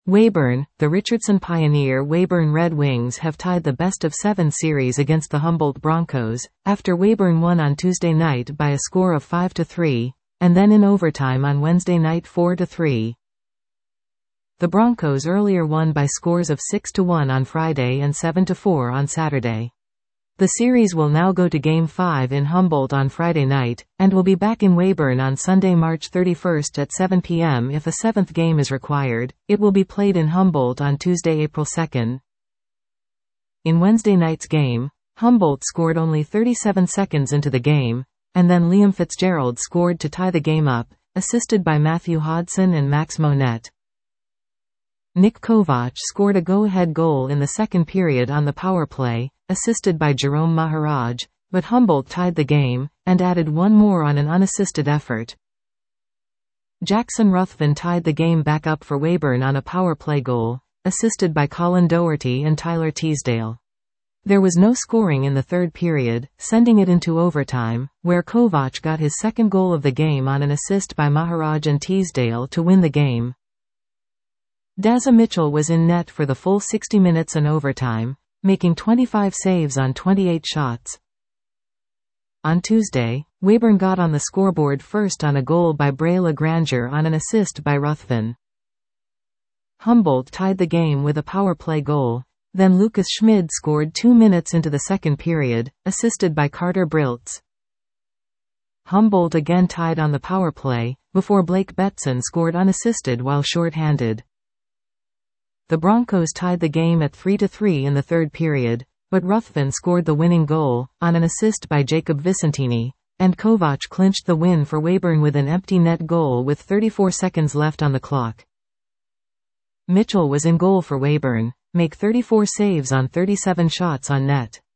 Weyburn, the Richardson Pioneer Weyburn Red Wings have tied the best-of-7 series against the Humboldt Broncos, after Weyburn won on Tuesday night by a score of 5-3, and then in overtime on Wednesday night 4-3. The Broncos earlier won by scores of 6-1 on Friday and 7-4 on Saturday. The series will now go to Game 5 in Humboldt on Friday night, and will be back in Weyburn on Sunday, March 31 at 7 p.m. If a seventh game is required, it will be played in Humboldt on Tuesday, April 2. In Wednesday night's game, Humboldt scored only 37 seconds into the game, and then Liam Fitzgerald scored to tie the game up, assisted by Matthew Hodson and Max Monette. Nick Kovac scored a go-ahead goal in the second period on the power play, assisted by Jerome Maharaj, but Humboldt tied the game, and added one more on an unassisted effort. Jackson Ruthven tied the game back up for Weyburn on a power play goal, assisted by Colin Doherty and Tyler Teasdale. There was no scoring in the third period, sending it into overtime, where Kovac got his second goal of the game on an assist by Maharaj and Teasdale to win the game. Dazza Mitchell was in net for the full 60 minutes and overtime, making 25 saves on 28 shots. On Tuesday, Weyburn got on the scoreboard first on a goal by Bray Legranger on an assist by Ruthven. Humboldt tied the game with a power play goal, then Lucas Schmid scored 2 minutes into the second period, assisted by Carter Briltz. Humboldt again tied on the power play, before Blake Betson scored unassisted while short-handed. The Broncos tied the game at 3-3 in the third period, but Ruthven scored the winning goal, on an assist by Jacob Vicentini, and Kovac clinched the win for Weyburn with an empty net goal with 34 seconds left on the clock. Mitchell was in goal for Weyburn, make 34 saves on 37 shots on net.